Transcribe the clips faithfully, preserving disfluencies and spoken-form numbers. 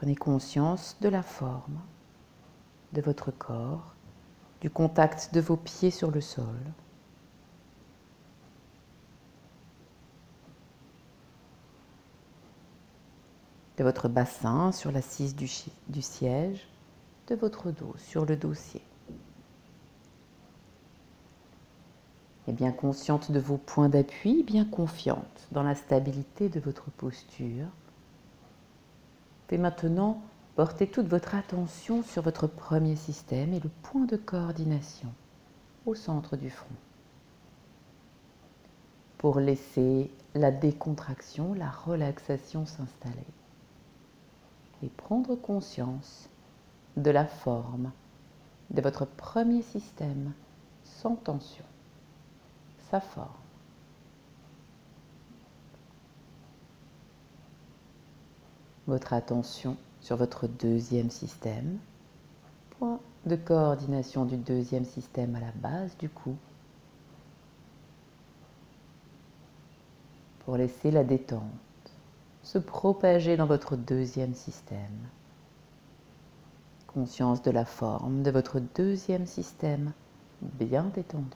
Prenez conscience de la forme de votre corps, du contact de vos pieds sur le sol. De votre bassin sur l'assise du, du siège, de votre dos sur le dossier. Et bien consciente de vos points d'appui, bien confiante dans la stabilité de votre posture. Et maintenant, portez toute votre attention sur votre premier système et le point de coordination au centre du front. Pour laisser la décontraction, la relaxation s'installer. Et prendre conscience de la forme de votre premier système sans tension, sa forme. Votre attention sur votre deuxième système, point de coordination du deuxième système à la base du cou, pour laisser la détente se propager dans votre deuxième système. Conscience de la forme de votre deuxième système bien détendu.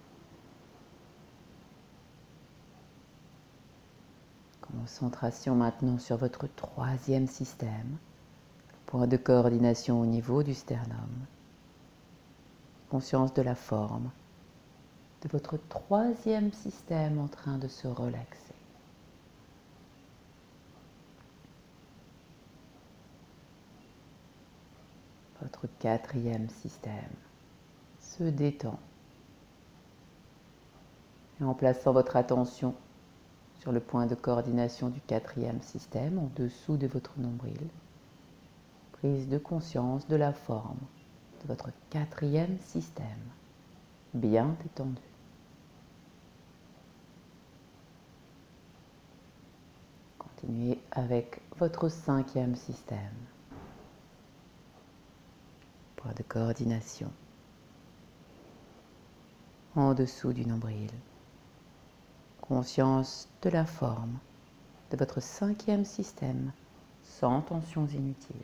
Concentration maintenant sur votre troisième système, point de coordination au niveau du sternum. Conscience de la forme de votre troisième système en train de se relaxer. Votre quatrième système se détend. Et en plaçant votre attention sur le point de coordination du quatrième système, en dessous de votre nombril, prise de conscience de la forme de votre quatrième système, bien détendu. Continuez avec votre cinquième système. Point de coordination en dessous du nombril. Conscience de la forme de votre cinquième système sans tensions inutiles.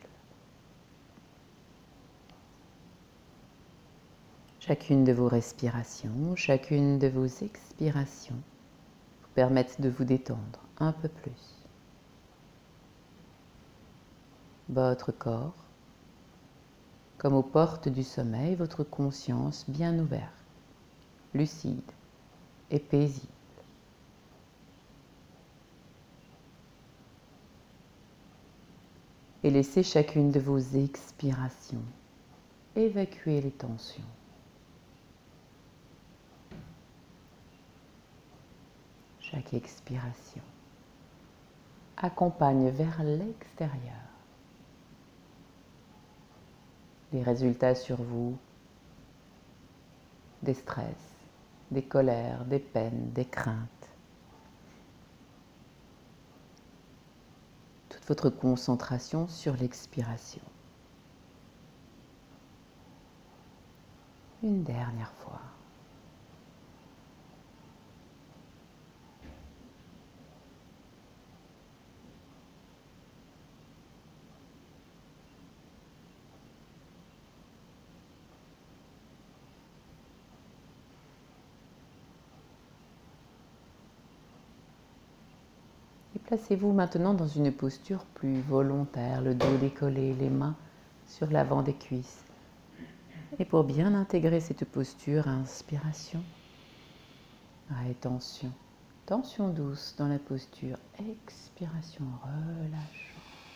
Chacune de vos respirations, chacune de vos expirations vous permettent de vous détendre un peu plus. Votre corps, comme aux portes du sommeil, votre conscience bien ouverte, lucide et paisible. Et laissez chacune de vos expirations évacuer les tensions. Chaque expiration accompagne vers l'extérieur les résultats sur vous des stress, des colères, des peines, des craintes. Toute votre concentration sur l'expiration. Une dernière fois. Et placez-vous maintenant dans une posture plus volontaire, le dos décollé, les mains sur l'avant des cuisses. Et pour bien intégrer cette posture, inspiration, rétention, tension douce dans la posture, expiration, relâche.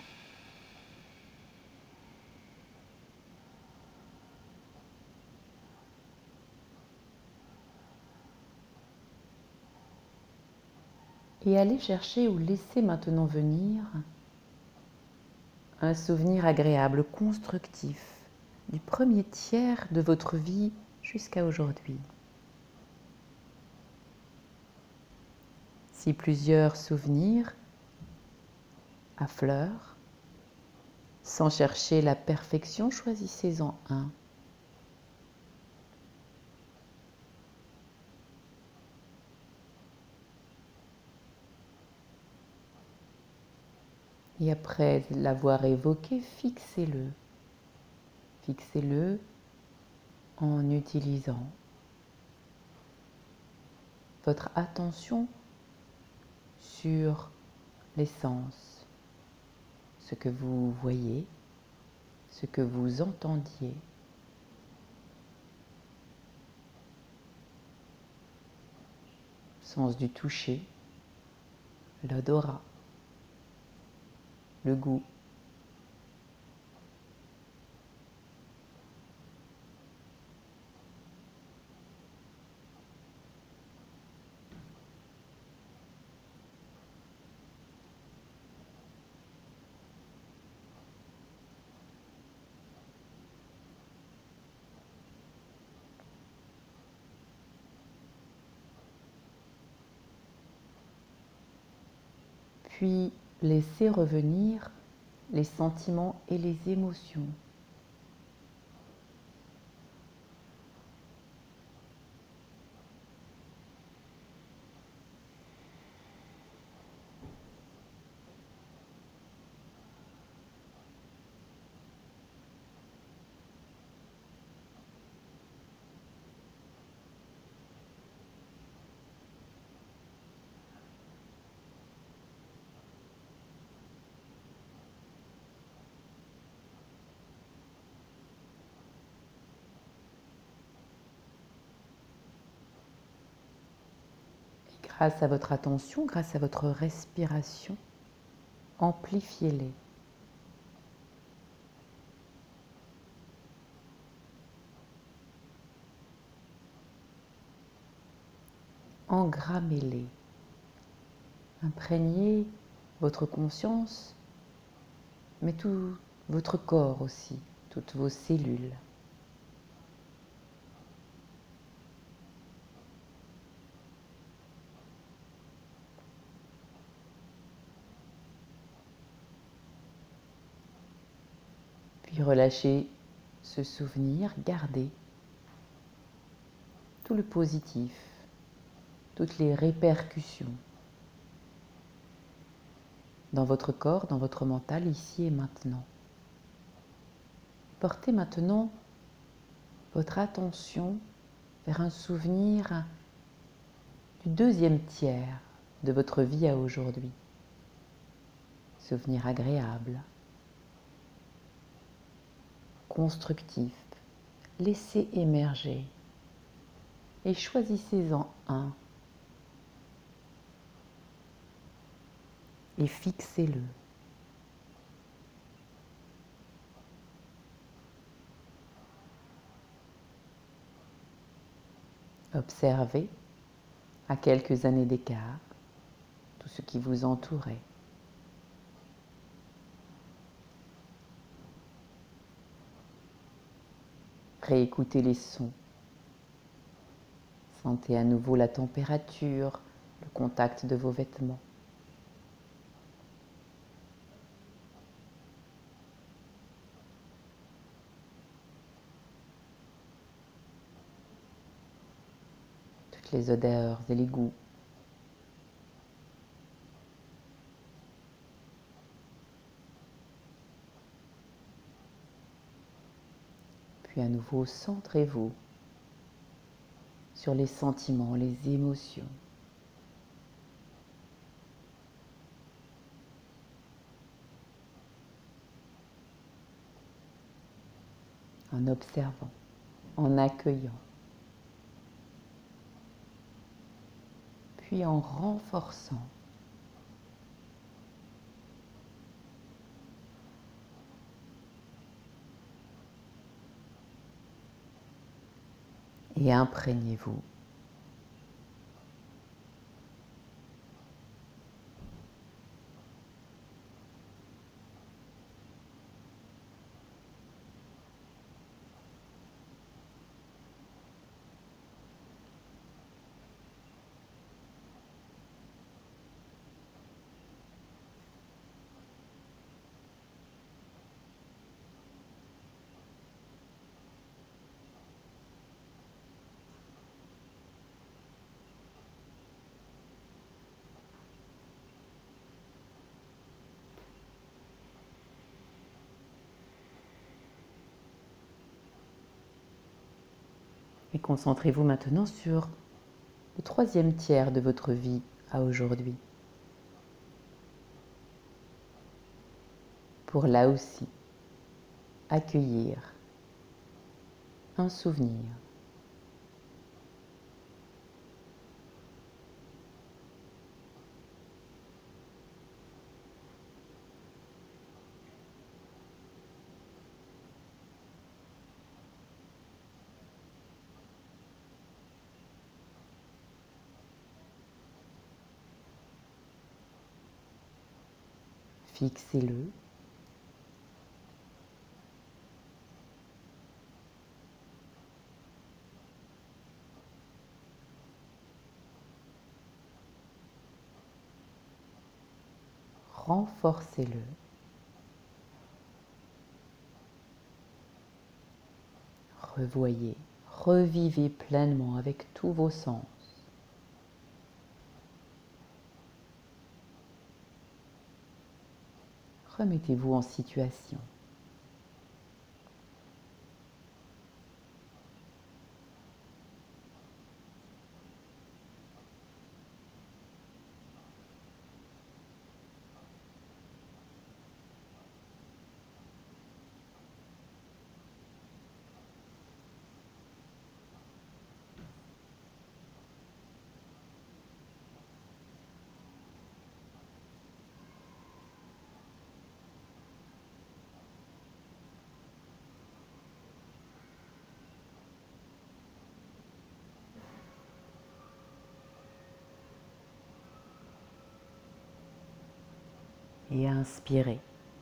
Et allez chercher ou laissez maintenant venir un souvenir agréable, constructif, du premier tiers de votre vie jusqu'à aujourd'hui. Si plusieurs souvenirs affleurent, sans chercher la perfection, choisissez-en un. Et après l'avoir évoqué, fixez-le. Fixez-le en utilisant votre attention sur les sens, ce que vous voyez, ce que vous entendiez. Sens du toucher, l'odorat, le goût. Puis laissez revenir les sentiments et les émotions. Grâce à votre attention, grâce à votre respiration, amplifiez-les. Engrammez-les. Imprégnez votre conscience, mais tout votre corps aussi, toutes vos cellules. Puis relâchez ce souvenir, gardez tout le positif, toutes les répercussions dans votre corps, dans votre mental, ici et maintenant. Portez maintenant votre attention vers un souvenir du deuxième tiers de votre vie à aujourd'hui. Souvenir agréable, constructif. Laissez émerger et choisissez-en un et fixez-le. Observez à quelques années d'écart tout ce qui vous entourait. Réécoutez les sons. Sentez à nouveau la température, le contact de vos vêtements. Toutes les odeurs et les goûts. Puis à nouveau, centrez-vous sur les sentiments, les émotions. En observant, en accueillant, puis en renforçant. Et imprégnez-vous. Et concentrez-vous maintenant sur le troisième tiers de votre vie à aujourd'hui. Pour là aussi accueillir un souvenir. Fixez-le. Renforcez-le. Revoyez, revivez pleinement avec tous vos sens. Remettez-vous en situation. Et inspirez.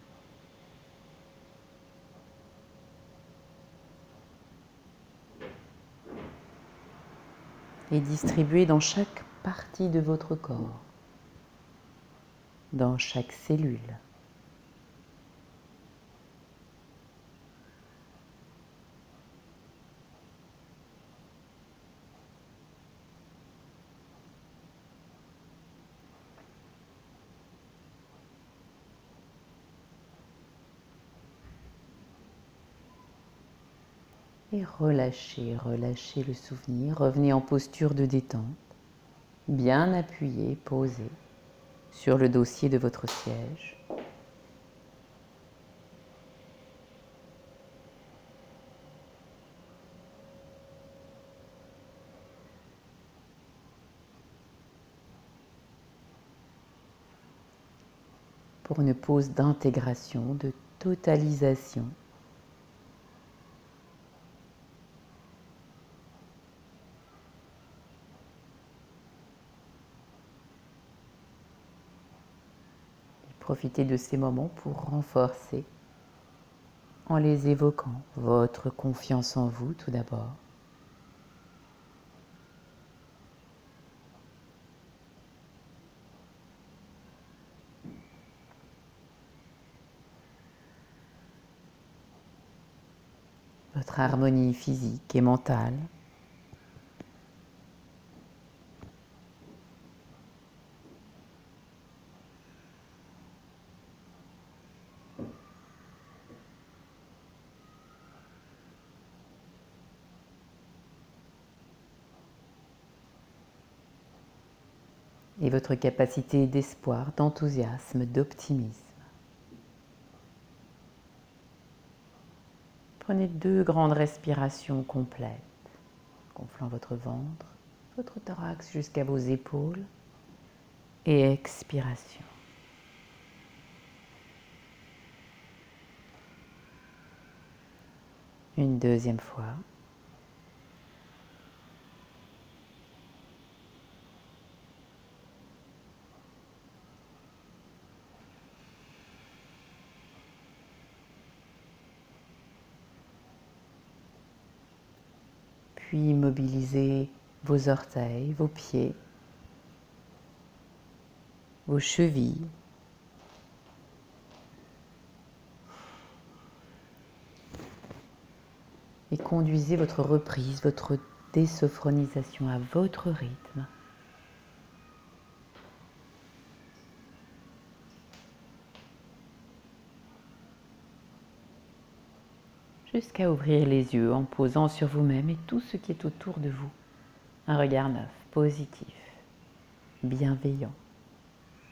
Et distribuez dans chaque partie de votre corps, dans chaque cellule. Et relâchez, relâchez le souvenir. Revenez en posture de détente, bien appuyé, posé sur le dossier de votre siège. Pour une pause d'intégration, de totalisation. Profitez de ces moments pour renforcer, en les évoquant, votre confiance en vous tout d'abord. Votre harmonie physique et mentale. Et votre capacité d'espoir, d'enthousiasme, d'optimisme. Prenez deux grandes respirations complètes, gonflant votre ventre, votre thorax jusqu'à vos épaules. Et expiration. Une deuxième fois. Puis mobilisez vos orteils, vos pieds, vos chevilles. Et conduisez votre reprise, votre désophronisation à votre rythme. jusqu'à ouvrir les yeux en posant sur vous-même et tout ce qui est autour de vous un regard neuf, positif, bienveillant.